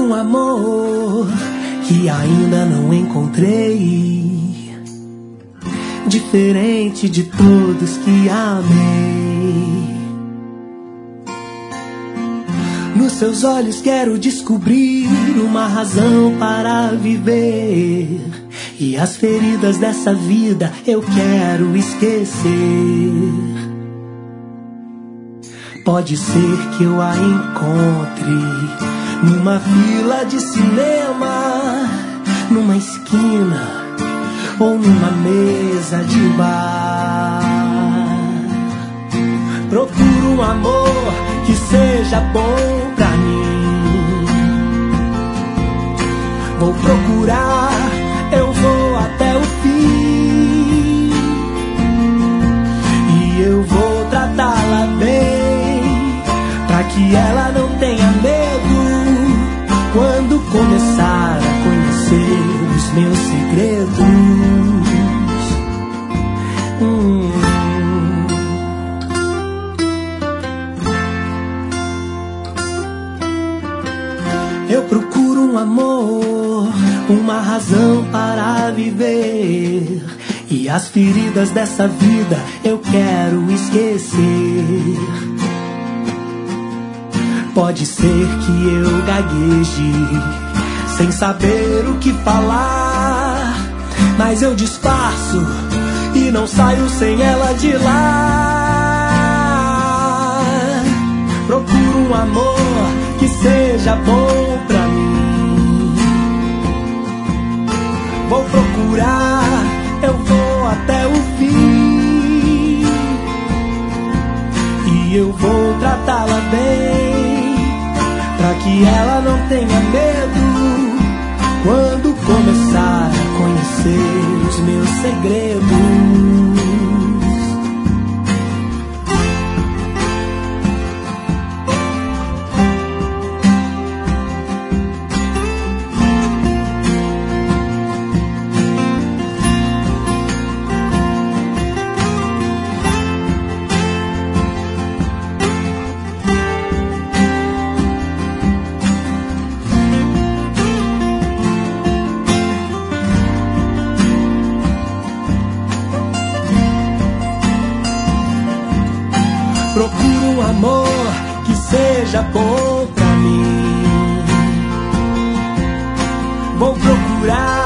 um amor que ainda não encontrei, diferente de todos que amei. Nos seus olhos quero descobrir uma razão para viver, e as feridas dessa vida eu quero esquecer. Pode ser que eu a encontre numa fila de cinema, numa esquina ou numa mesa de bar. Procuro um amor que seja bom pra mim. Vou procurar, eu vou até o fim, e eu vou tratá-la bem, pra que ela não tenha medo quando começar a conhecer os meus segredos. Eu procuro um amor, uma razão para viver, e as feridas dessa vida eu quero esquecer. Pode ser que eu gagueje, sem saber o que falar, mas eu disfarço e não saio sem ela de lá. Procuro um amor que seja bom pra mim. Vou procurar, eu vou até o fim, e eu vou tratá-la bem, pra que ela não tenha medo quando começar a conhecer os meus segredos. Procuro um amor que seja bom pra mim. Vou procurar,